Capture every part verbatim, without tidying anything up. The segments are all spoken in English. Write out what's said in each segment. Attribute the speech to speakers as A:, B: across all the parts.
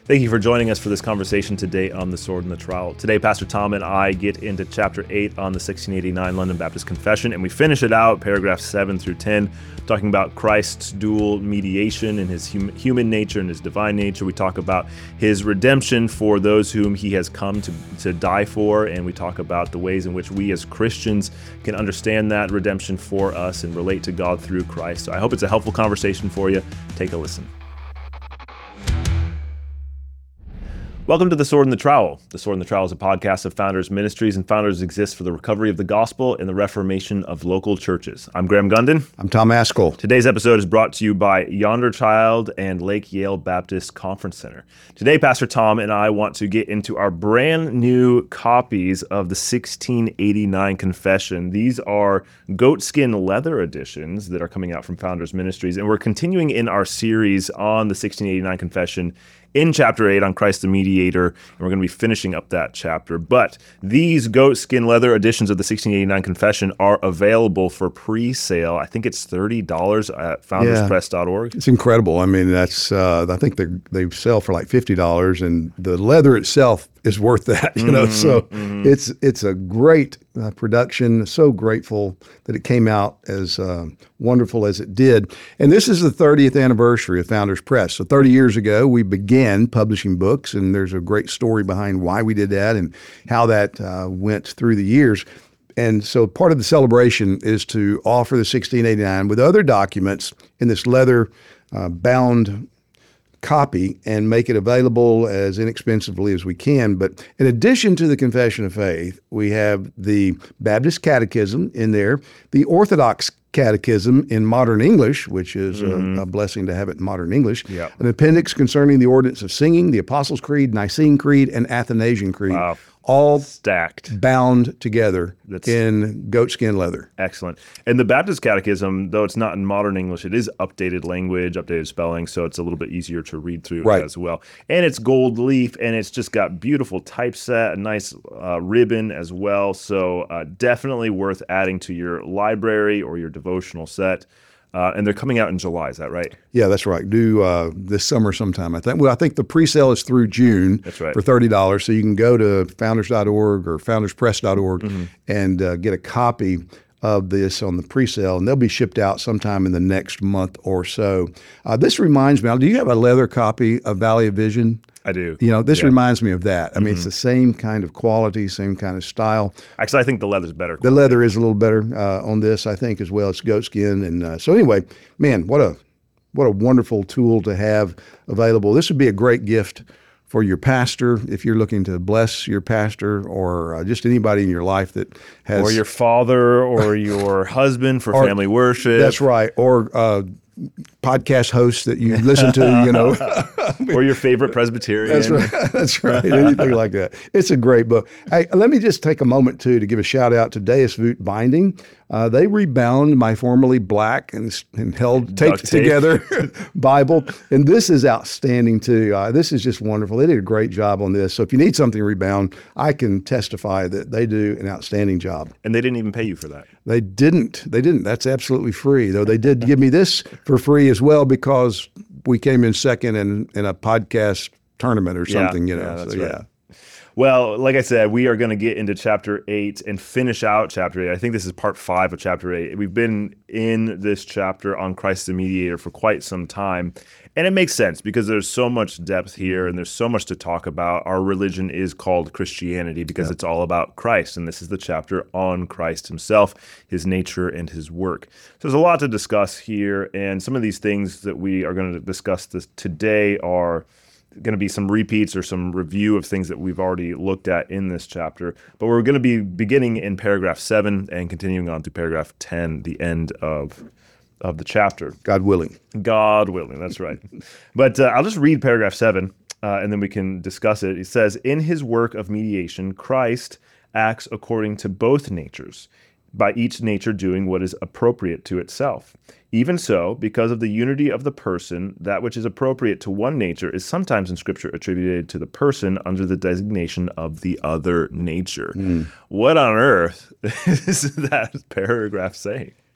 A: Thank you for joining us for this conversation today on The Sword and the Trowel. Today, Pastor Tom and I get into chapter eight on the sixteen eighty-nine London Baptist Confession, and we finish it out, paragraphs seven through ten, talking about Christ's dual mediation and his hum- human nature and his divine nature. We talk about his redemption for those whom he has come to, to die for, and we talk about the ways in which we as Christians can understand that redemption for us and relate to God through Christ. So I hope it's a helpful conversation for you. Take a listen. Welcome to The Sword and the Trowel. The Sword and the Trowel is a podcast of Founders Ministries, and Founders exists for the recovery of the gospel and the reformation of local churches. I'm Graham Gundin.
B: I'm Tom Askell.
A: Today's episode is brought to you by Yonder Child and Lake Yale Baptist Conference Center. Today, Pastor Tom and I want to get into our brand new copies of the sixteen eighty-nine Confession. These are goatskin leather editions that are coming out from Founders Ministries, and we're continuing in our series on the sixteen eighty-nine Confession in chapter eight on Christ the Mediator, and we're going to be finishing up that chapter. But these goatskin leather editions of the sixteen eighty-nine Confession are available for pre-sale. I think it's thirty dollars at founders press dot org.
B: Yeah, it's incredible. I mean, that's uh, I think they they sell for like fifty dollars, and the leather itself is worth that, you know. Mm-hmm, so mm-hmm. it's it's a great uh, production. So grateful that it came out as uh, wonderful as it did. And this is the thirtieth anniversary of Founders Press. So thirty years ago, we began publishing books, and there's a great story behind why we did that and how that uh, went through the years. And so part of the celebration is to offer the sixteen eighty-nine with other documents in this leather uh, bound copy and make it available as inexpensively as we can. But in addition to the Confession of Faith, we have the Baptist Catechism in there, the Orthodox Catechism in modern English, which is mm-hmm. a, a blessing to have it in modern English,
A: yep.
B: an appendix concerning the ordinance of singing, the Apostles' Creed, Nicene Creed, and Athanasian Creed.
A: Wow.
B: All
A: stacked,
B: bound together
A: That's
B: in goatskin leather.
A: Excellent. And the Baptist Catechism, though it's not in modern English, it is updated language, updated spelling, so it's a little bit easier to read through
B: right.
A: as well. And it's gold leaf, and it's just got beautiful typeset, a nice uh, ribbon as well. So uh, definitely worth adding to your library or your devotional set. Uh, and they're coming out in July, is that right?
B: Yeah, that's right. Due uh, this summer sometime, I think. Well, I think the pre-sale is through June
A: that's right.
B: for thirty dollars. So you can go to founders dot org or founders press dot org mm-hmm. and uh, get a copy of this on the pre-sale, and they'll be shipped out sometime in the next month or so. Uh, this reminds me, do you have a leather copy of Valley of Vision?
A: I do.
B: You know, this
A: yeah.
B: reminds me of that. I mean,
A: mm-hmm.
B: it's the same kind of quality, same kind of style.
A: Actually, I think the leather's better quality.
B: The leather is a little better uh, on this, I think, as well. It's goatskin. And uh, so anyway, man, what a what a wonderful tool to have available. This would be a great gift for your pastor, if you're looking to bless your pastor, or uh, just anybody in your life that has...
A: Or your father, or your husband for
B: or,
A: family worship.
B: That's right. Or uh, podcast hosts that you listen to, you know.
A: Or your favorite Presbyterian.
B: That's right. That's right. Anything like that. It's a great book. Hey, let me just take a moment, too, to give a shout out to Deus Vult Binding. Uh, they rebound my formerly black and, and held, taped together Bible. And this is outstanding, too. Uh, this is just wonderful. They did a great job on this. So if you need something to rebound, I can testify that they do an outstanding job.
A: And they didn't even pay you for that.
B: They didn't. They didn't. That's absolutely free, though they did give me this for free as well because we came in second in, in a podcast tournament or something,
A: yeah,
B: you know.
A: Yeah, that's
B: so,
A: right.
B: yeah.
A: Well, like I said, we are going to get into chapter eight and finish out chapter eight. I think this is part five of chapter eight. We've been in this chapter on Christ the Mediator for quite some time. And it makes sense because there's so much depth here and there's so much to talk about. Our religion is called Christianity because yep. it's all about Christ. And this is the chapter on Christ himself, his nature, and his work. So there's a lot to discuss here. And some of these things that we are going to discuss this today are going to be some repeats or some review of things that we've already looked at in this chapter. But we're going to be beginning in paragraph seven and continuing on to paragraph ten, the end of of the chapter.
B: God willing.
A: God willing, that's right. But uh, I'll just read paragraph seven, uh, and then we can discuss it. It says, in his work of mediation, Christ acts according to both natures, by each nature doing what is appropriate to itself. Even so, because of the unity of the person, that which is appropriate to one nature is sometimes in Scripture attributed to the person under the designation of the other nature. Mm. What on earth is that paragraph saying?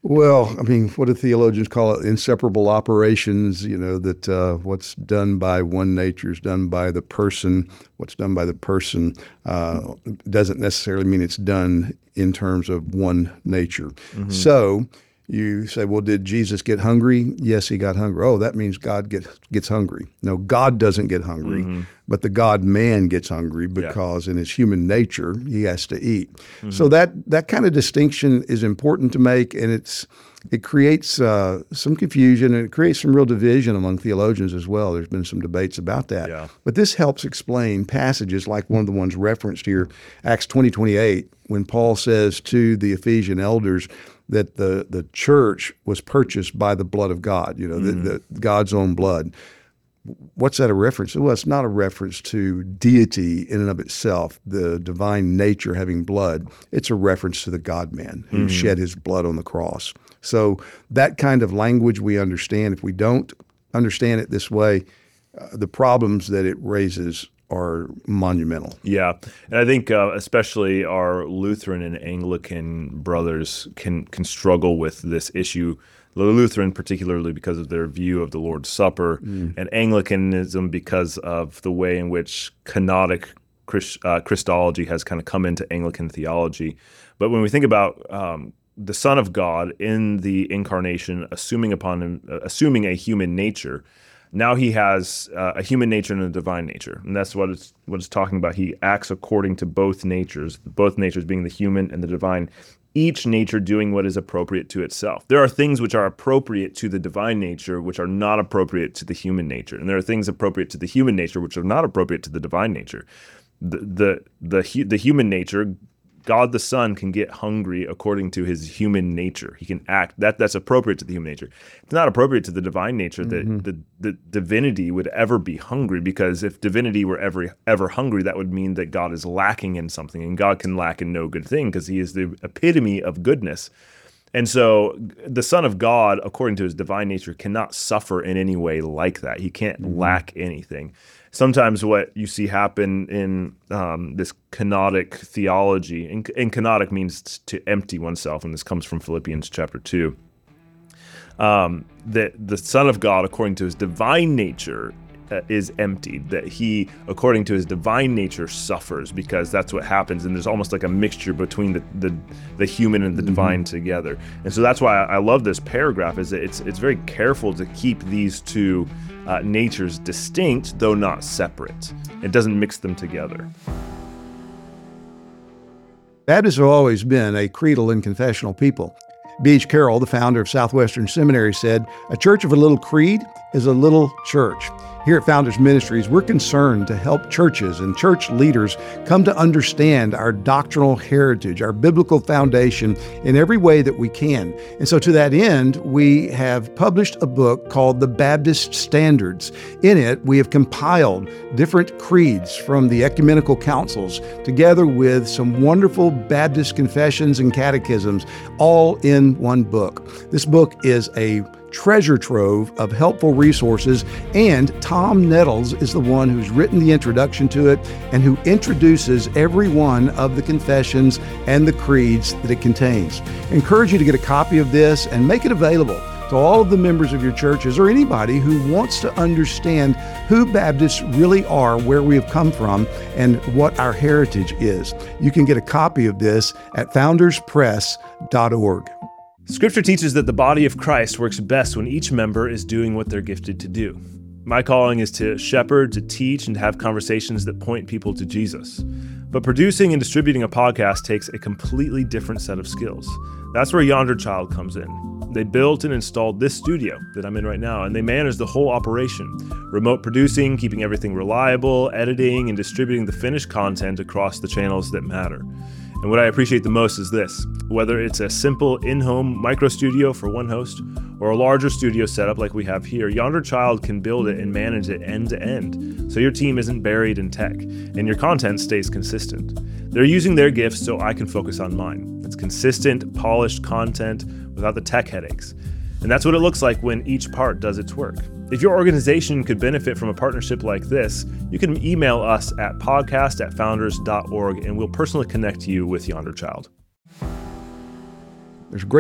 B: Well, I mean, what do theologians call it? Inseparable operations, you know, that uh, what's done by one nature is done by the person. What's done by the person uh, doesn't necessarily mean it's done in terms of one nature. Mm-hmm. So you say, well, did Jesus get hungry? Yes, he got hungry. Oh, that means God get, gets hungry. No, God doesn't get hungry, mm-hmm. but the God-man gets hungry because yeah. in his human nature, he has to eat. Mm-hmm. So that that kind of distinction is important to make, and it's it creates uh, some confusion, and it creates some real division among theologians as well. There's been some debates about that. Yeah. But this helps explain passages like one of the ones referenced here, Acts twenty twenty-eight, when Paul says to the Ephesian elders that the, the church was purchased by the blood of God, you know, mm-hmm. the, the, God's own blood. What's that a reference to? Well, it's not a reference to deity in and of itself, the divine nature having blood. It's a reference to the God-man who mm-hmm. shed his blood on the cross. So that kind of language we understand. If we don't understand it this way, uh, the problems that it raises are monumental.
A: Yeah. And I think uh, especially our Lutheran and Anglican brothers can can struggle with this issue. The Lutheran particularly because of their view of the Lord's Supper, mm. and Anglicanism because of the way in which canonic Christ, uh, Christology has kind of come into Anglican theology. But when we think about um, the Son of God in the incarnation, assuming upon him, uh, assuming a human nature, now he has uh, a human nature and a divine nature, and that's what it's what it's talking about. He acts according to both natures, both natures being the human and the divine, each nature doing what is appropriate to itself. There are things which are appropriate to the divine nature which are not appropriate to the human nature, and there are things appropriate to the human nature which are not appropriate to the divine nature. The the the, the human nature, God the Son can get hungry according to his human nature. He can act. That that's appropriate to the human nature. It's not appropriate to the divine nature that mm-hmm. the, the divinity would ever be hungry, because if divinity were ever ever hungry, that would mean that God is lacking in something, and God can lack in no good thing because he is the epitome of goodness. And so the Son of God, according to his divine nature, cannot suffer in any way like that. He can't mm-hmm. lack anything. Sometimes what you see happen in um, this kenotic theology, and, and kenotic means to empty oneself, and this comes from Philippians chapter two, um, that the Son of God, according to his divine nature, uh, is emptied, that he, according to his divine nature, suffers, because that's what happens, and there's almost like a mixture between the the, the human and the mm-hmm. divine together. And so that's why I, I love this paragraph, is that it's, it's very careful to keep these two Uh, natures distinct, though not separate. It doesn't mix them together.
B: Baptists have always been a creedal and confessional people. B H Carroll, the founder of Southwestern Seminary, said, "A church of a little creed is a little church." Here at Founders Ministries, we're concerned to help churches and church leaders come to understand our doctrinal heritage, our biblical foundation in every way that we can. And so to that end, we have published a book called The Baptist Standards. In it, we have compiled different creeds from the ecumenical councils together with some wonderful Baptist confessions and catechisms, all in one book. This book is a treasure trove of helpful resources, and Tom Nettles is the one who's written the introduction to it and who introduces every one of the confessions and the creeds that it contains. I encourage you to get a copy of this and make it available to all of the members of your churches or anybody who wants to understand who Baptists really are, where we have come from, and what our heritage is. You can get a copy of this at founders press dot org.
A: Scripture teaches that the body of Christ works best when each member is doing what they're gifted to do. My calling is to shepherd, to teach, and to have conversations that point people to Jesus. But producing and distributing a podcast takes a completely different set of skills. That's where Yonder Child comes in. They built and installed this studio that I'm in right now, and they manage the whole operation. Remote producing, keeping everything reliable, editing, and distributing the finished content across the channels that matter. And what I appreciate the most is this: whether it's a simple in-home micro studio for one host or a larger studio setup like we have here, Yonder Child can build it and manage it end to end, so your team isn't buried in tech and your content stays consistent. They're using their gifts so I can focus on mine. It's consistent, polished content without the tech headaches. And that's what it looks like when each part does its work. If your organization could benefit from a partnership like this, you can email us at podcast at founders dot org and we'll personally connect you with Yonder Child.
B: There's great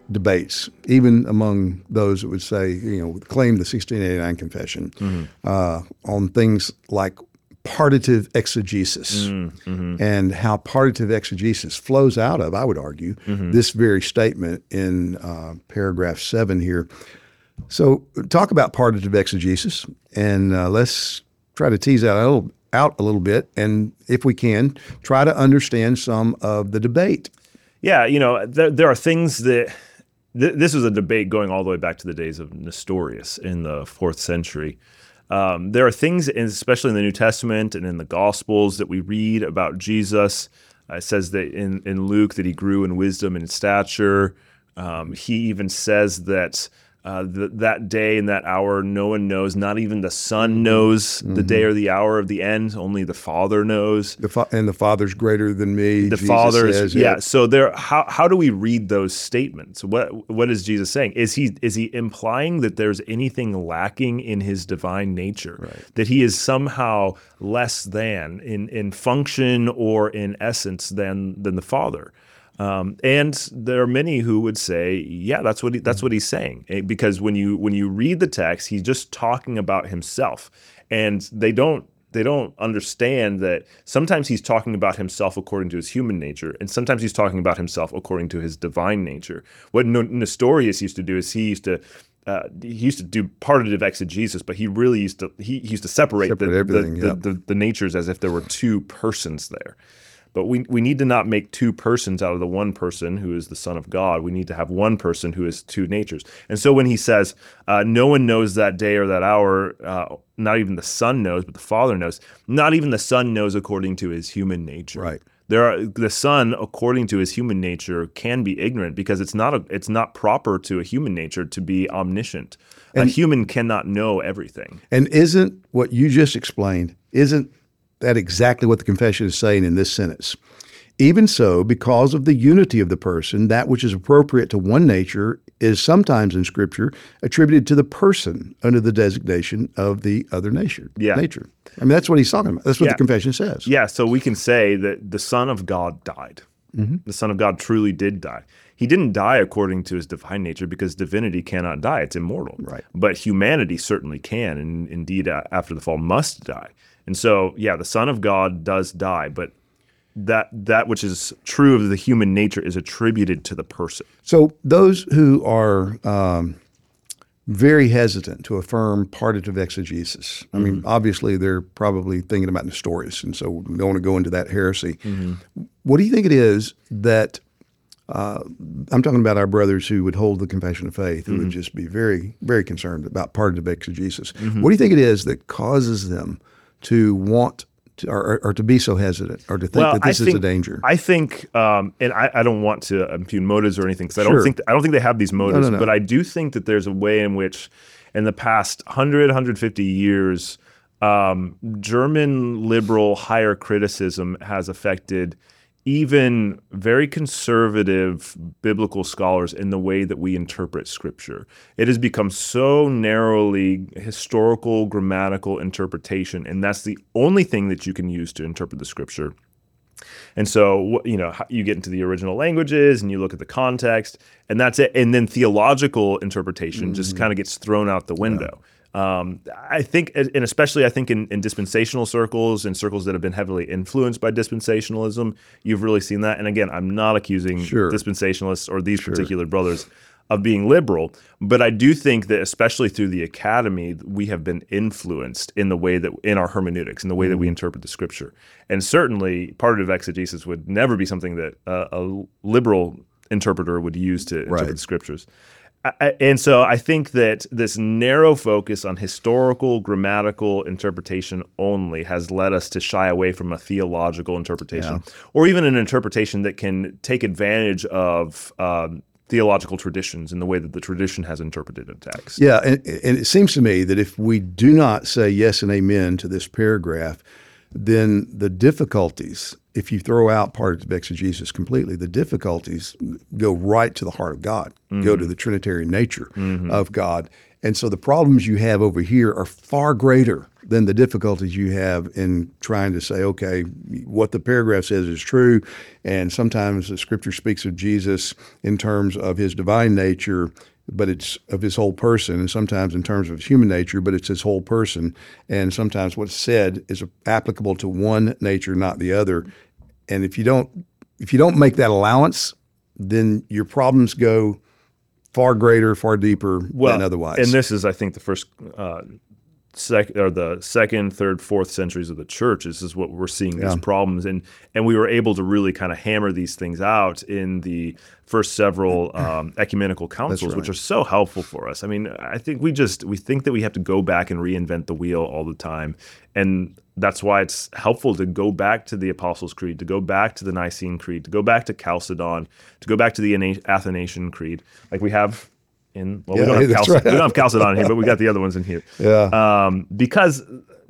B: debates, even among those that would say, you know, claim the sixteen eighty-nine Confession, mm-hmm. uh, on things like partitive exegesis mm-hmm. and how partitive exegesis flows out of, I would argue, mm-hmm. this very statement in uh, paragraph seven here. So talk about partitive exegesis, and uh, let's try to tease out a little, out a little bit, and if we can, try to understand some of the debate.
A: Yeah, you know, there, there are things that, th- this was a debate going all the way back to the days of Nestorius in the fourth century. Um, there are things, especially in the New Testament and in the Gospels, that we read about Jesus. Uh, it says that in, in Luke that he grew in wisdom and stature. Um, he even says that uh, th- that day and that hour no one knows, not even the Son knows mm-hmm. the day or the hour of the end, only the Father knows.
B: The fa- and the Father's greater than me,
A: The
B: Jesus
A: Father's,
B: says,
A: yeah. So there, how how do we read those statements? What what is Jesus saying? Is he is he implying that there's anything lacking in his divine nature,
B: right.
A: that he is somehow less than in in function or in essence than than the Father? Um, and there are many who would say, yeah, that's what he, that's what he's saying, because when you when you read the text, he's just talking about himself, and they don't they don't understand that sometimes he's talking about himself according to his human nature, and sometimes he's talking about himself according to his divine nature. What Nestorius used to do is he used to Uh, he used to do partitive exegesis, but he really used to he, he used to separate,
B: separate
A: the,
B: everything,
A: the,
B: yeah.
A: the, the, the natures as if there were two persons there. But we we need to not make two persons out of the one person who is the Son of God. We need to have one person who is two natures. And so when he says, uh, no one knows that day or that hour, uh, not even the Son knows, but the Father knows, not even the Son knows according to his human nature.
B: Right.
A: There are, the Son, according to his human nature, can be ignorant because it's not a, it's not proper to a human nature to be omniscient. And, a human cannot know everything.
B: And isn't what you just explained, isn't that exactly what the confession is saying in this sentence? Even so, because of the unity of the person, that which is appropriate to one nature is sometimes in Scripture attributed to the person under the designation of the other nature.
A: Yeah.
B: nature. I mean, that's what he's talking about. That's what
A: yeah.
B: the confession says.
A: Yeah, so we can say that the Son of God died. Mm-hmm. The Son of God truly did die. He didn't die according to his divine nature because divinity cannot die. It's immortal.
B: Right.
A: But humanity certainly can, and indeed after the fall must die. And so, yeah, the Son of God does die, but that that which is true of the human nature is attributed to the person.
B: So those who are um, very hesitant to affirm partitive exegesis, I mean, mm-hmm. obviously they're probably thinking about Nestorius, and so we don't want to go into that heresy. Mm-hmm. What do you think it is that, uh, I'm talking about our brothers who would hold the confession of faith, who mm-hmm. would just be very, very concerned about partitive exegesis. Mm-hmm. What do you think it is that causes them to want to, or, or to be so hesitant, or to think
A: well,
B: that this
A: I
B: is
A: think,
B: a danger?
A: I think, um, and I, I don't want to impugn motives or anything, because I
B: Sure.
A: don't think I don't think they have these motives.
B: No, no, no.
A: But I do think that there's a way in which, in the past one hundred, one hundred fifty years, um, German liberal higher criticism has affected even very conservative biblical scholars in the way that we interpret Scripture. It has become so narrowly historical, grammatical interpretation, and that's the only thing that you can use to interpret the Scripture. And so, you know, you get into the original languages and you look at the context, and that's it. And then theological interpretation mm-hmm. just kind of gets thrown out the window. Yeah. Um, I think, and especially I think in, in dispensational circles and circles that have been heavily influenced by dispensationalism, you've really seen that. And again, I'm not accusing
B: sure.
A: dispensationalists or these
B: sure.
A: particular brothers of being liberal, but I do think that especially through the academy, we have been influenced in the way that, in our hermeneutics, in the way mm. that we interpret the Scripture. And certainly partitive exegesis would never be something that uh, a liberal interpreter would use to interpret
B: right.
A: the Scriptures. I, and so I think that this narrow focus on historical, grammatical interpretation only has led us to shy away from a theological interpretation, yeah. or even an interpretation that can take advantage of um, theological traditions in the way that the tradition has interpreted a text.
B: Yeah, and, and it seems to me that if we do not say yes and amen to this paragraph, then the difficulties, if you throw out part of exegesis completely, the difficulties go right to the heart of God, mm-hmm. go to the Trinitarian nature mm-hmm. of God. And so the problems you have over here are far greater than the difficulties you have in trying to say, okay, what the paragraph says is true. And sometimes the scripture speaks of Jesus in terms of his divine nature, but it's of his whole person, and sometimes in terms of his human nature, but it's his whole person. And sometimes what's said is applicable to one nature, not the other. And if you don't, if you don't make that allowance, then your problems go far greater, far deeper
A: well,
B: than otherwise.
A: And this is, I think, the first, uh, sec- or the second, third, fourth centuries of the church. This is what we're seeing these
B: yeah.
A: problems, and and we were able to really kind of hammer these things out in the first several um, ecumenical councils,
B: right.
A: which are so helpful for us. I mean, I think we just we think that we have to go back and reinvent the wheel all the time, and that's why it's helpful to go back to the Apostles' Creed, to go back to the Nicene Creed, to go back to Chalcedon, to go back to the Athanasian Creed, like we have in. Well,
B: yeah,
A: we, don't have
B: that's
A: Chalcedon,
B: right.
A: we don't have Chalcedon here, but we got the other ones in here.
B: Yeah.
A: Um, because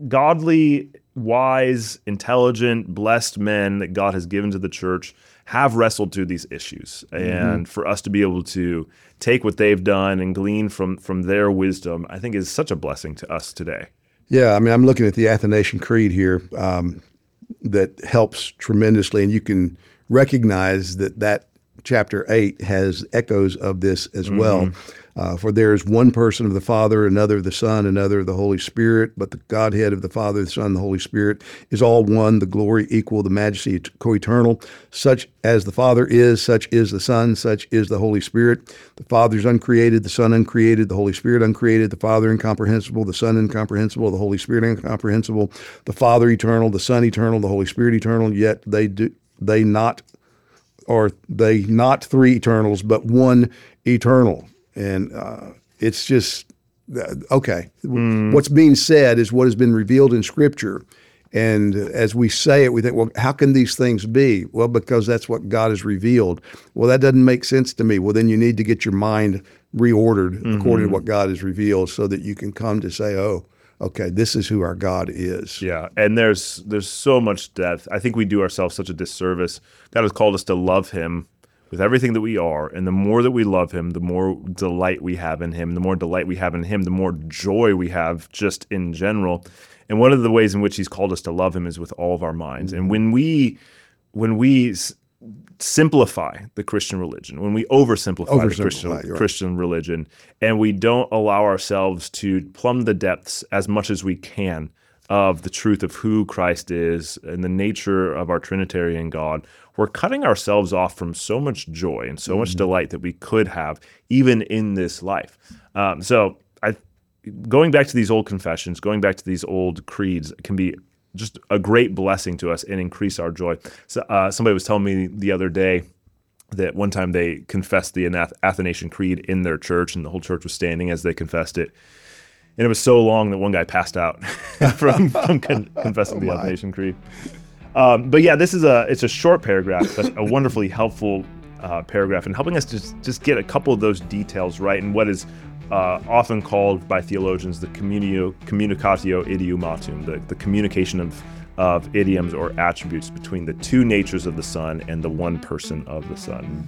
A: godly, wise, intelligent, blessed men that God has given to the church have wrestled through these issues, mm-hmm. and for us to be able to take what they've done and glean from from their wisdom, I think is such a blessing to us today.
B: Yeah, I mean, I'm looking at the Athanasian Creed here um, that helps tremendously, and you can recognize that that chapter eight has echoes of this as mm-hmm. well. Uh, for there is one person of the Father, another of the Son, another of the Holy Spirit, but the Godhead of the Father, the Son, and the Holy Spirit is all one, the glory equal, the majesty co-eternal. Such as the Father is, such is the Son, such is the Holy Spirit. The Father is uncreated, the Son uncreated, the Holy Spirit uncreated, the Father incomprehensible, the Son incomprehensible, the Holy Spirit incomprehensible, the Father eternal, the Son eternal, the Holy Spirit eternal, yet they do they not, or they not three eternals, but one eternal. And uh, it's just, okay, mm. what's being said is what has been revealed in Scripture. And as we say it, we think, well, how can these things be? Well, because that's what God has revealed. Well, that doesn't make sense to me. Well, then you need to get your mind reordered mm-hmm. according to what God has revealed so that you can come to say, oh, okay, this is who our God is.
A: Yeah, and there's there's so much depth. I think we do ourselves such a disservice. God has called us to love him with everything that we are, and the more that we love him, the more delight we have in him. The more delight we have in him, the more joy we have just in general. And one of the ways in which he's called us to love him is with all of our minds. Mm-hmm. And when we when we s- simplify the Christian religion, when we oversimplify, oversimplify the Christian, right. Christian religion, and we don't allow ourselves to plumb the depths as much as we can of the truth of who Christ is and the nature of our Trinitarian God, we're cutting ourselves off from so much joy and so mm-hmm. much delight that we could have even in this life. Um, so I, going back to these old confessions, going back to these old creeds can be just a great blessing to us and increase our joy. So, uh, somebody was telling me the other day that one time they confessed the Athanasian Creed in their church, and the whole church was standing as they confessed it. And it was so long that one guy passed out from, from con- confessing oh the Athanasian Creed. Um, but yeah, this is a it's a short paragraph, but a wonderfully helpful uh, paragraph in helping us to just, just get a couple of those details right in what is uh, often called by theologians the communio, communicatio idiomatum, the, the communication of, of idioms or attributes between the two natures of the Son and the one person of the Son.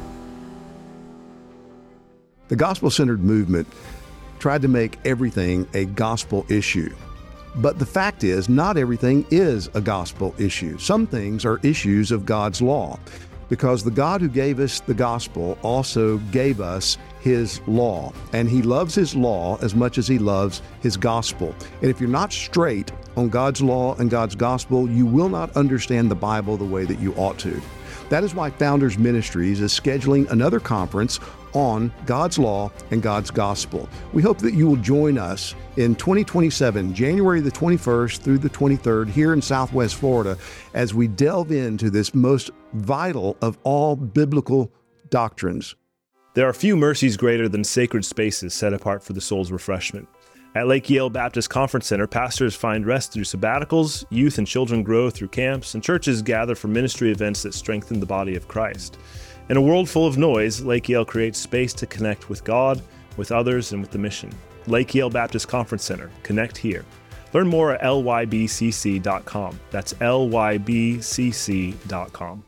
B: The gospel-centered movement tried to make everything a gospel issue. But the fact is, not everything is a gospel issue. Some things are issues of God's law, because the God who gave us the gospel also gave us his law, and he loves his law as much as he loves his gospel. And if you're not straight on God's law and God's gospel, you will not understand the Bible the way that you ought to. That is why Founders Ministries is scheduling another conference on God's law and God's gospel. We hope that you will join us in twenty twenty-seven, January the twenty-first through the twenty-third, here in Southwest Florida, as we delve into this most vital of all biblical doctrines.
A: There are few mercies greater than sacred spaces set apart for the soul's refreshment. At Lake Yale Baptist Conference Center, pastors find rest through sabbaticals, youth and children grow through camps, and churches gather for ministry events that strengthen the body of Christ. In a world full of noise, Lake Yale creates space to connect with God, with others, and with the mission. Lake Yale Baptist Conference Center. Connect here. Learn more at L Y B C C dot com. That's L Y B C C dot com.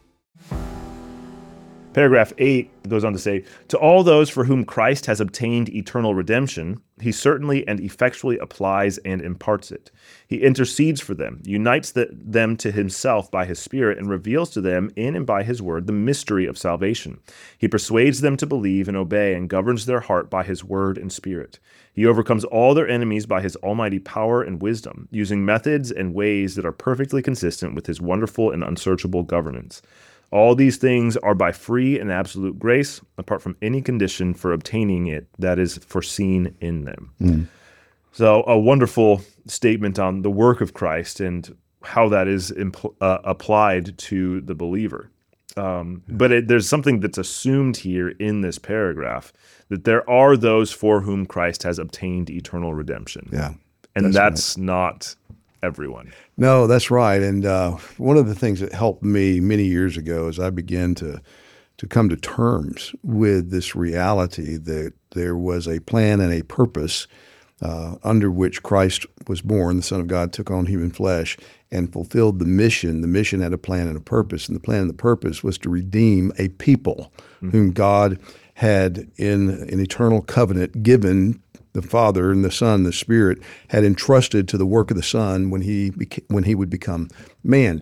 A: Paragraph eight goes on to say, to all those for whom Christ has obtained eternal redemption, he certainly and effectually applies and imparts it. He intercedes for them, unites the, them to himself by his Spirit, and reveals to them in and by his word the mystery of salvation. He persuades them to believe and obey and governs their heart by his word and Spirit. He overcomes all their enemies by his almighty power and wisdom, using methods and ways that are perfectly consistent with his wonderful and unsearchable governance. All these things are by free and absolute grace, apart from any condition for obtaining it that is foreseen in them. Mm. So a wonderful statement on the work of Christ and how that is impl- uh, applied to the believer. Um, yeah. But it, there's something that's assumed here in this paragraph, that there are those for whom Christ has obtained eternal redemption.
B: Yeah,
A: and that's, that's right. Not everyone.
B: No, that's right. And uh, one of the things that helped me many years ago is I began to to come to terms with this reality that there was a plan and a purpose uh, under which Christ was born. The Son of God took on human flesh and fulfilled the mission. The mission had a plan and a purpose, and the plan and the purpose was to redeem a people mm-hmm. whom God had in an eternal covenant given. The Father and the Son, the Spirit, had entrusted to the work of the Son when he beca- when he would become man.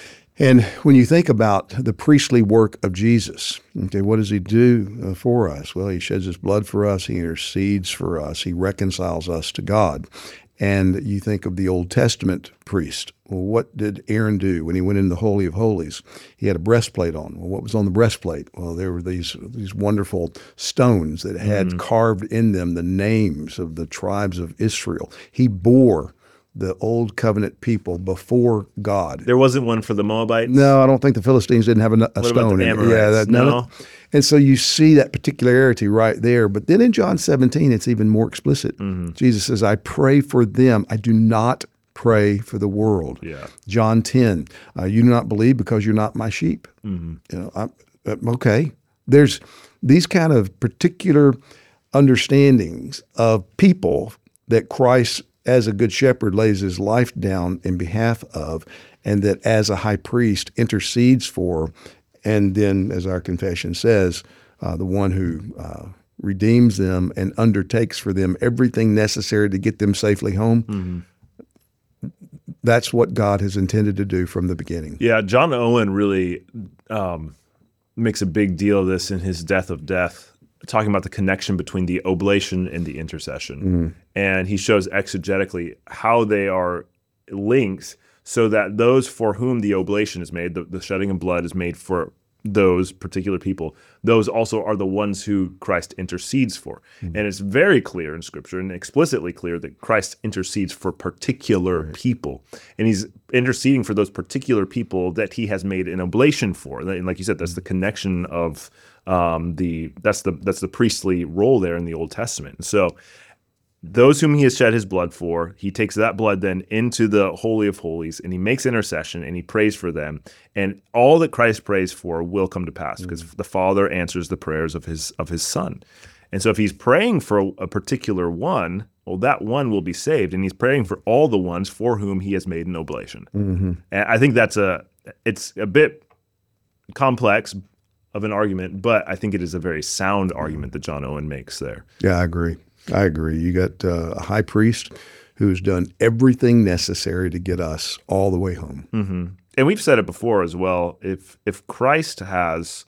B: And when you think about the priestly work of Jesus, okay, what does he do uh, for us? Well, he sheds his blood for us. He intercedes for us. He reconciles us to God. And you think of the Old Testament priest. Well, what did Aaron do when he went into the Holy of Holies? He had a breastplate on. Well, what was on the breastplate? Well, there were these these wonderful stones that had mm-hmm. carved in them the names of the tribes of Israel. He bore the old covenant people before God.
A: There wasn't one for the Moabites?
B: No, I don't think the Philistines didn't have a, a
A: what
B: stone.
A: About the
B: in
A: Amorites?
B: Yeah, that,
A: no.
B: no. And so you see that particularity right there. But then in John seventeen, it's even more explicit. Mm-hmm. Jesus says, I pray for them. I do not pray for the world.
A: Yeah.
B: John ten, uh, you do not believe because you're not my sheep.
A: Mm-hmm.
B: You know, I'm, uh, okay. There's these kind of particular understandings of people that Christ, as a good shepherd, lays his life down in behalf of, and that as a high priest intercedes for. And then, as our confession says, uh, the one who uh, redeems them and undertakes for them everything necessary to get them safely home, mm-hmm. that's what God has intended to do from the beginning.
A: Yeah, John Owen really um, makes a big deal of this in his Death of Death, talking about the connection between the oblation and the intercession. Mm-hmm. And he shows exegetically how they are linked, so that those for whom the oblation is made, the, the shedding of blood is made for those particular people, those also are the ones who Christ intercedes for. Mm-hmm. And it's very clear in Scripture and explicitly clear that Christ intercedes for particular right. people. And he's interceding for those particular people that he has made an oblation for. And like you said, that's the connection of um, the, that's the, that's the priestly role there in the Old Testament. So those whom he has shed his blood for, he takes that blood then into the Holy of Holies, and he makes intercession, and he prays for them. And all that Christ prays for will come to pass, because mm-hmm. the Father answers the prayers of his of his Son. And so if he's praying for a particular one, well, that one will be saved, and he's praying for all the ones for whom he has made an oblation. Mm-hmm. And I think that's a it's a bit complex of an argument, but I think it is a very sound argument that John Owen makes there.
B: Yeah, I agree. I agree. You got uh, a high priest who's done everything necessary to get us all the way home.
A: Mm-hmm. And we've said it before as well. If if Christ has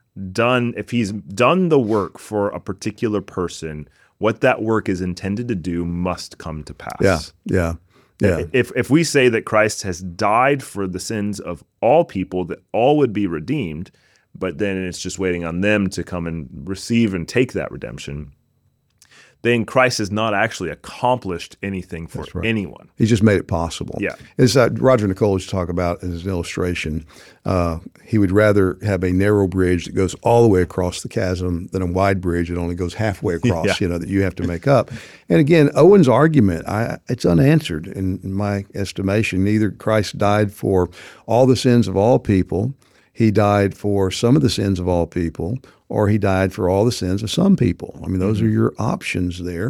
A: done, if he's done the work for a particular person, what that work is intended to do must come to pass.
B: Yeah, yeah, yeah.
A: If if we say that Christ has died for the sins of all people, that all would be redeemed, but then it's just waiting on them to come and receive and take that redemption, then Christ has not actually accomplished anything for right. anyone.
B: He's just made it possible.
A: Yeah.
B: As uh, Roger Nicolle used to talk about as an illustration, uh, he would rather have a narrow bridge that goes all the way across the chasm than a wide bridge that only goes halfway across, yeah. you know, that you have to make up. And again, Owen's argument, I, it's unanswered in, in my estimation. Neither Christ died for all the sins of all people, he died for some of the sins of all people, or he died for all the sins of some people. I mean, those mm-hmm. are your options there.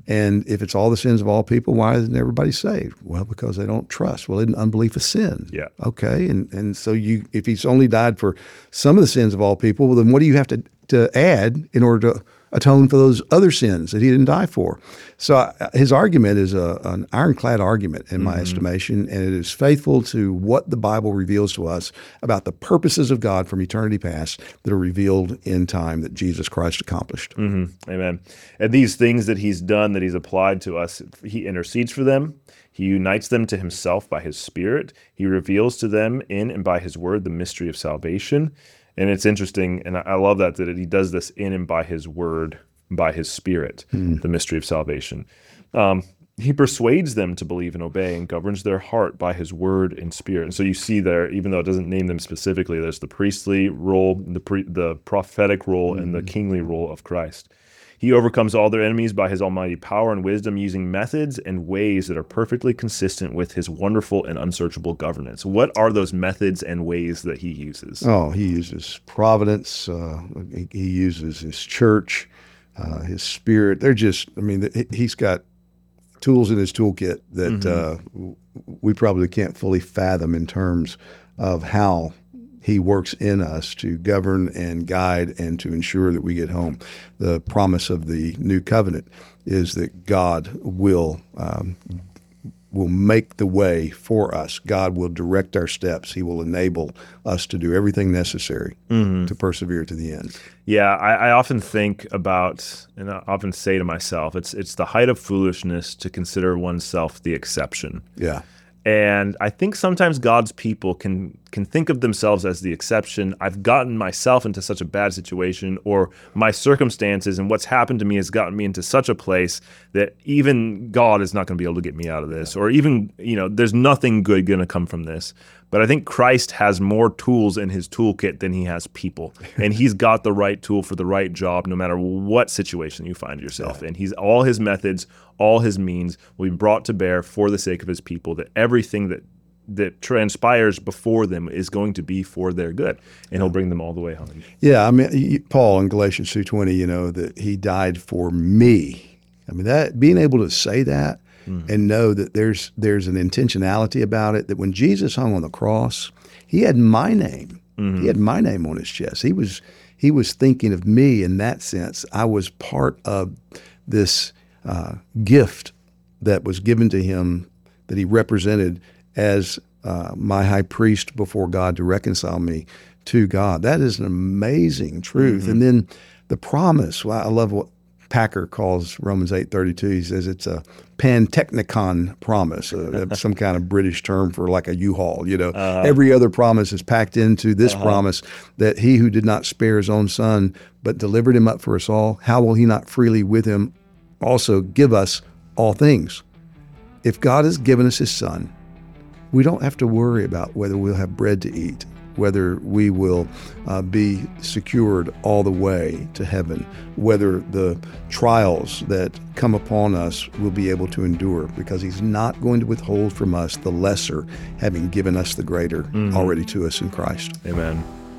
B: And if it's all the sins of all people, why isn't everybody saved? Well, because they don't trust. Well, isn't unbelief a sin?
A: Yeah.
B: Okay. And and so you, if he's only died for some of the sins of all people, well, then what do you have to, to add in order to atone for those other sins that he didn't die for? So uh, his argument is a, an ironclad argument in my mm-hmm. estimation, and it is faithful to what the Bible reveals to us about the purposes of God from eternity past that are revealed in time that Jesus Christ accomplished.
A: Mm-hmm. Amen. And these things that he's done, that he's applied to us, he intercedes for them. He unites them to himself by his Spirit. He reveals to them in and by his word the mystery of salvation. And it's interesting, and I love that, that he does this in and by his word, by his Spirit, mm. the mystery of salvation. Um, he persuades them to believe and obey and governs their heart by his word and Spirit. And so you see there, even though it doesn't name them specifically, there's the priestly role, the pre, the prophetic role, mm. and the kingly role of Christ. He overcomes all their enemies by his almighty power and wisdom, using methods and ways that are perfectly consistent with his wonderful and unsearchable governance. What are those methods and ways that he uses?
B: Oh, he uses providence. Uh, he, he uses his church, uh, his Spirit. They're just, I mean, he's got tools in his toolkit that mm-hmm. uh, we probably can't fully fathom in terms of how he works in us to govern and guide and to ensure that we get home. The promise of the new covenant is that God will um, will make the way for us. God will direct our steps. He will enable us to do everything necessary mm-hmm. to persevere to the end.
A: Yeah, I, I often think about, and I often say to myself, it's it's the height of foolishness to consider oneself the exception.
B: Yeah.
A: And I think sometimes God's people can can think of themselves as the exception. I've gotten myself into such a bad situation, or my circumstances and what's happened to me has gotten me into such a place that even God is not going to be able to get me out of this, or even, you know, there's nothing good going to come from this. But I think Christ has more tools in his toolkit than he has people. And he's got the right tool for the right job, no matter what situation you find yourself yeah. in. He's all his methods, all his means will be brought to bear for the sake of his people, that everything that that transpires before them is going to be for their good, and he'll bring them all the way home.
B: Yeah, I mean, Paul in Galatians two twenty, you know, that he died for me. I mean, that being able to say that mm-hmm. and know that there's there's an intentionality about it, that when Jesus hung on the cross, he had my name. Mm-hmm. He had my name on his chest. He was he was thinking of me in that sense. I was part of this uh, gift that was given to him, that he represented as uh, my high priest before God to reconcile me to God. That is an amazing truth. Mm-hmm. And then the promise, well, I love what Packer calls Romans eight thirty-two. He says it's a pantechnicon promise, uh, some kind of British term for like a U-Haul. You know, uh-huh. Every other promise is packed into this uh-huh. promise, that he who did not spare his own son, but delivered him up for us all, how will he not freely with him also give us all things? If God has given us his son, we don't have to worry about whether we'll have bread to eat, whether we will uh, be secured all the way to heaven, whether the trials that come upon us will be able to endure, because he's not going to withhold from us the lesser, having given us the greater mm-hmm. already to us in Christ.
A: Amen.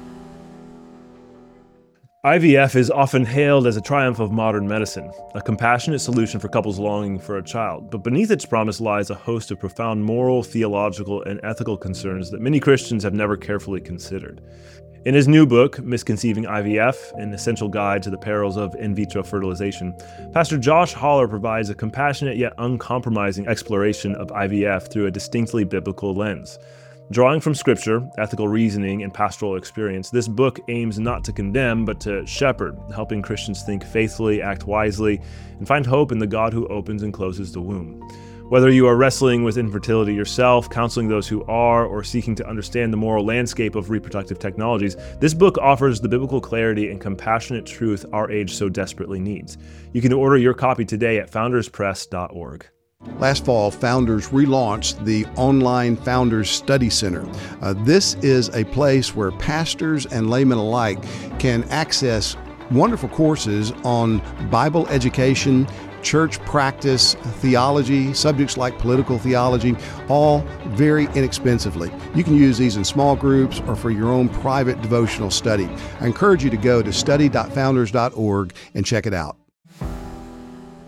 A: I V F is often hailed as a triumph of modern medicine, a compassionate solution for couples longing for a child. But beneath its promise lies a host of profound moral, theological, and ethical concerns that many Christians have never carefully considered. In his new book, Misconceiving I V F, an essential guide to the perils of in vitro fertilization, Pastor Josh Holler provides a compassionate yet uncompromising exploration of I V F through a distinctly biblical lens. Drawing from scripture, ethical reasoning, and pastoral experience, this book aims not to condemn, but to shepherd, helping Christians think faithfully, act wisely, and find hope in the God who opens and closes the womb. Whether you are wrestling with infertility yourself, counseling those who are, or seeking to understand the moral landscape of reproductive technologies, this book offers the biblical clarity and compassionate truth our age so desperately needs. You can order your copy today at founders press dot org.
B: Last fall, Founders relaunched the online Founders Study Center. Uh, this is a place where pastors and laymen alike can access wonderful courses on Bible education, church practice, theology, subjects like political theology, all very inexpensively. You can use these in small groups or for your own private devotional study. I encourage you to go to study dot founders dot org and check it out.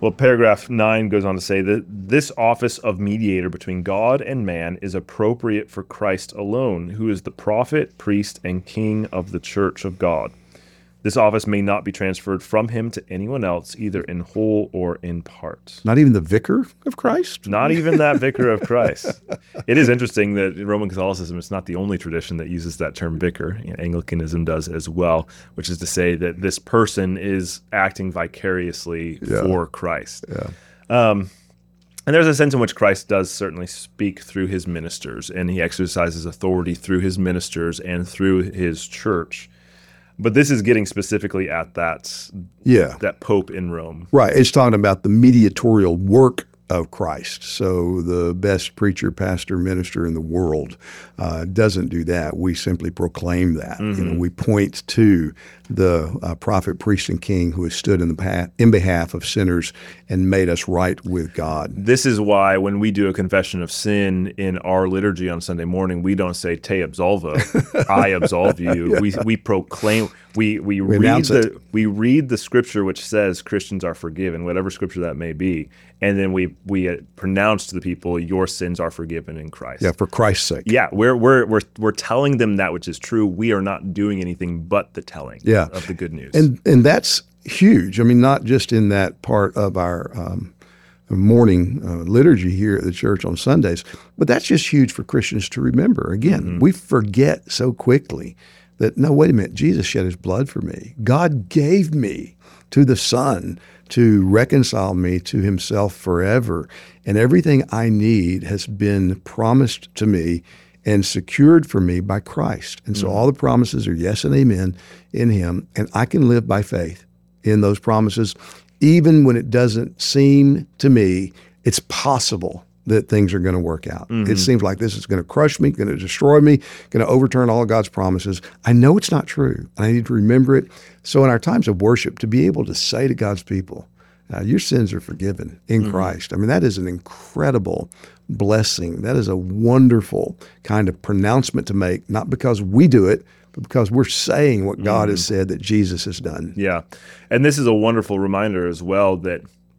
A: Well, paragraph nine goes on to say that this office of mediator between God and man is appropriate for Christ alone, who is the prophet, priest, and king of the church of God. This office may not be transferred from him to anyone else, either in whole or in part.
B: Not even the vicar of Christ?
A: Not even that vicar of Christ. It is interesting that in Roman Catholicism, it's not the only tradition that uses that term vicar. You know, Anglicanism does as well, which is to say that this person is acting vicariously
B: Yeah.
A: for Christ.
B: Yeah.
A: Um, and there's a sense in which Christ does certainly speak through his ministers, and he exercises authority through his ministers and through his church. But this is getting specifically at that,
B: Yeah.
A: that Pope in Rome.
B: Right. It's talking about the mediatorial work of Christ. So the best preacher, pastor, minister in the world uh, doesn't do that. We simply proclaim that.
A: Mm-hmm.
B: You know, we point to the uh, prophet, priest, and king who has stood in the path, in behalf of sinners and made us right with God.
A: This is why when we do a confession of sin in our liturgy on Sunday morning, we don't say "Te absolvo," I absolve you. yeah. We we proclaim. We we, we read the it. we read the scripture which says Christians are forgiven, whatever scripture that may be, and then we we uh, pronounce to the people, your sins are forgiven in Christ.
B: Yeah, for Christ's sake.
A: Yeah, we're we're we're we're telling them that which is true. We are not doing anything but the telling
B: yeah.
A: of the good news.
B: And and that's huge. I mean, not just in that part of our um, morning uh, liturgy here at the church on Sundays, but that's just huge for Christians to remember. Again, mm-hmm. we forget so quickly that, no, wait a minute, Jesus shed his blood for me. God gave me to the Son to reconcile me to himself forever. And everything I need has been promised to me and secured for me by Christ. And so mm-hmm. all the promises are yes and amen in him. And I can live by faith in those promises, even when it doesn't seem to me it's possible that things are going to work out. Mm-hmm. It seems like this is going to crush me, going to destroy me, going to overturn all of God's promises. I know it's not true. I need to remember it. So in our times of worship, to be able to say to God's people, uh, your sins are forgiven in mm-hmm. Christ. I mean, that is an incredible blessing. That is a wonderful kind of pronouncement to make, not because we do it, but because we're saying what God mm-hmm. has said that Jesus has done.
A: Yeah. And this is a wonderful reminder as well that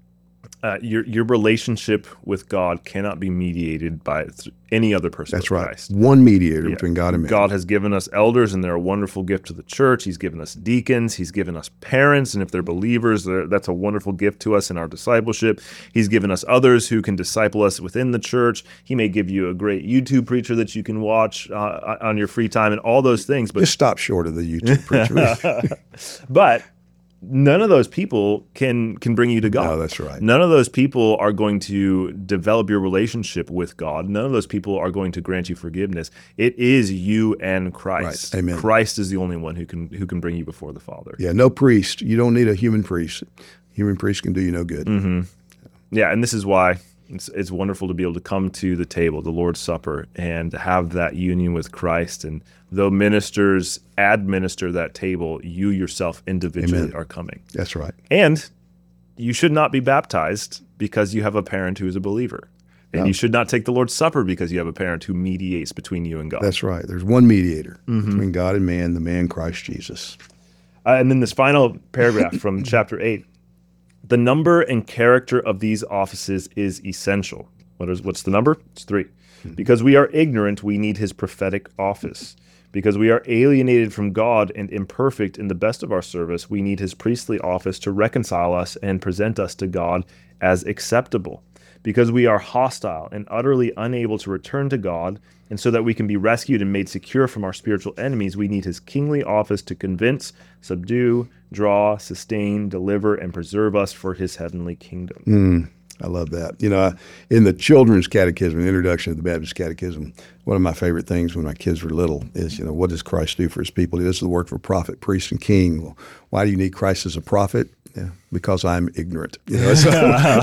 A: Uh, your your relationship with God cannot be mediated by th- any other person.
B: That's
A: but
B: right.
A: Christ.
B: One mediator
A: Yeah.
B: between God and man.
A: God has given us elders, and they're a wonderful gift to the church. He's given us deacons. He's given us parents, and if they're believers, they're, that's a wonderful gift to us in our discipleship. He's given us others who can disciple us within the church. He may give you a great YouTube preacher that you can watch uh, on your free time, and all those things. But
B: just stop short of the YouTube preacher.
A: But none of those people can can bring you to God.
B: No, that's right.
A: None of those people are going to develop your relationship with God. None of those people are going to grant you forgiveness. It is you and Christ.
B: Right. Amen.
A: Christ is the only one who can who can bring you before the Father.
B: Yeah, no priest. You don't need a human priest. Human priest can do you no good.
A: Mm-hmm. Yeah, and this is why it's, it's wonderful to be able to come to the table, the Lord's Supper, and to have that union with Christ. And though ministers administer that table, you yourself individually
B: Amen.
A: are coming.
B: That's right.
A: And you should not be baptized because you have a parent who is a believer. And
B: No.
A: you should not take the Lord's Supper because you have a parent who mediates between you and God.
B: That's right. There's one mediator
A: Mm-hmm.
B: between God and man, the man Christ Jesus.
A: Uh, and then this final paragraph from chapter eight. The number and character of these offices is essential. What is what's the number? It's three. Because we are ignorant, we need his prophetic office. Because we are alienated from God and imperfect in the best of our service, we need his priestly office to reconcile us and present us to God as acceptable. Because we are hostile and utterly unable to return to God, and so that we can be rescued and made secure from our spiritual enemies, we need his kingly office to convince, subdue, draw, sustain, deliver, and preserve us for his heavenly kingdom.
B: Mm, I love that. You know, in the Children's Catechism, the Introduction to the Baptist Catechism, one of my favorite things when my kids were little is, you know, what does Christ do for his people? He does the work for prophet, priest, and king. Well, why do you need Christ as a prophet? Yeah, because I'm ignorant. You know, so,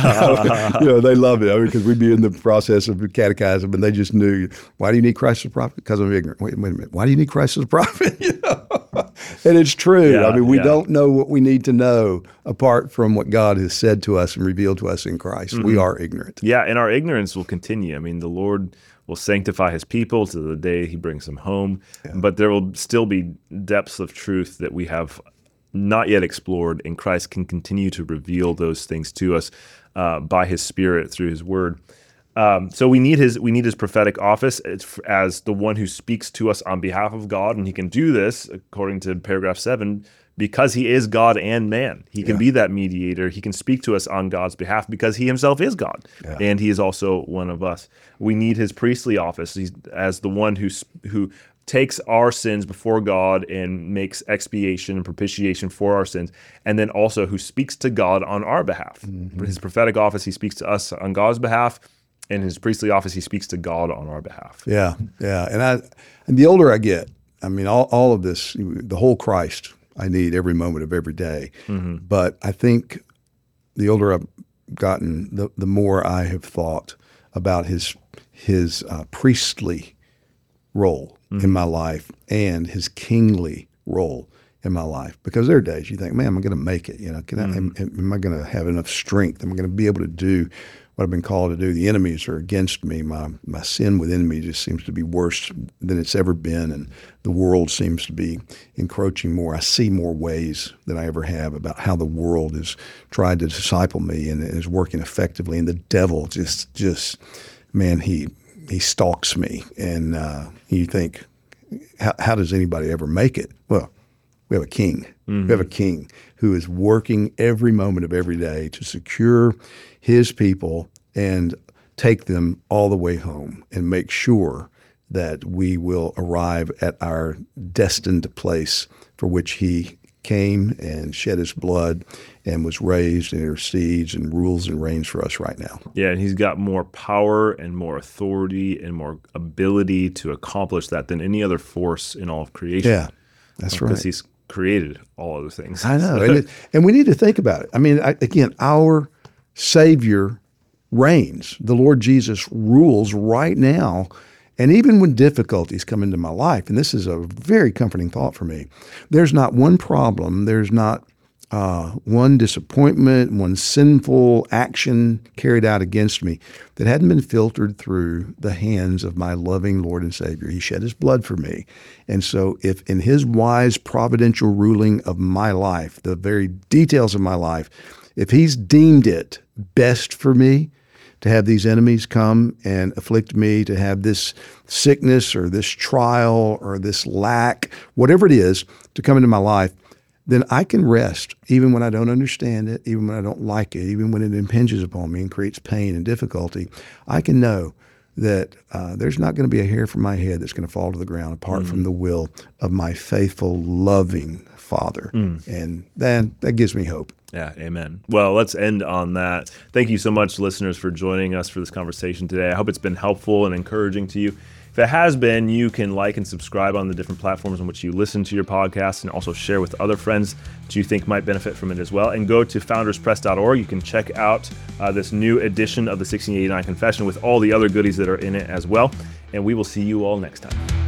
B: you know, they love it. I mean, because we'd be in the process of catechism, and they just knew, why do you need Christ as a prophet? Because I'm ignorant. Wait, wait a minute. Why do you need Christ as a prophet? You know? And it's true.
A: Yeah,
B: I mean, we
A: yeah.
B: don't know what we need to know apart from what God has said to us and revealed to us in Christ. Mm-hmm. We are ignorant.
A: Yeah, and our ignorance will continue. I mean, the Lord will sanctify his people to the day he brings them home, yeah. but there will still be depths of truth that we have not yet explored, and Christ can continue to reveal those things to us uh, by His Spirit through His Word. Um, so we need his we need his prophetic office as the one who speaks to us on behalf of God, and He can do this according to paragraph seven because He is God and man. He can yeah. be that mediator. He can speak to us on God's behalf because He Himself is God, yeah. and He is also one of us. We need His priestly office He's, as the one who who takes our sins before God and makes expiation and propitiation for our sins, and then also who speaks to God on our behalf. Mm-hmm. His prophetic office, He speaks to us on God's behalf. In His priestly office, He speaks to God on our behalf.
B: Yeah, yeah. And I, and the older I get, I mean, all, all of this, the whole Christ, I need every moment of every day. Mm-hmm. But I think the older I've gotten, the, the more I have thought about His His uh, priestly role mm-hmm. in my life and His kingly role in my life. Because there are days you think, man, am I going to make it? You know, can mm-hmm. I, am, am I going to have enough strength? Am I going to be able to do what I've been called to do? The enemies are against me. My my sin within me just seems to be worse than it's ever been, and the world seems to be encroaching more. I see more ways than I ever have about how the world has tried to disciple me and is working effectively. And the devil just just man, he he stalks me, and uh, you think, how, how does anybody ever make it? Well, we have a king. Mm-hmm. We have a king who is working every moment of every day to secure His people and take them all the way home and make sure that we will arrive at our destined place for which He came and shed His blood and was raised and intercedes and rules and reigns for us right now.
A: Yeah, and He's got more power and more authority and more ability to accomplish that than any other force in all of creation.
B: Yeah, that's right.
A: Because He's created all other things.
B: I know. and, it, and we need to think about it. I mean, I, again, our Savior reigns. The Lord Jesus rules right now. And even when difficulties come into my life, and this is a very comforting thought for me, there's not one problem, there's not uh, one disappointment, one sinful action carried out against me that hadn't been filtered through the hands of my loving Lord and Savior. He shed His blood for me. And so if in His wise providential ruling of my life, the very details of my life, if He's deemed it best for me to have these enemies come and afflict me, to have this sickness or this trial or this lack, whatever it is, to come into my life, then I can rest even when I don't understand it, even when I don't like it, even when it impinges upon me and creates pain and difficulty. I can know that uh, there's not going to be a hair from my head that's going to fall to the ground apart mm. from the will of my faithful, loving Father. Mm. And then that gives me hope.
A: Yeah, amen. Well, let's end on that. Thank you so much, listeners, for joining us for this conversation today. I hope it's been helpful and encouraging to you. If it has been, you can like and subscribe on the different platforms on which you listen to your podcast, and also share with other friends that you think might benefit from it as well. And go to founders press dot org. You can check out uh, this new edition of the sixteen eighty-nine Confession with all the other goodies that are in it as well. And we will see you all next time.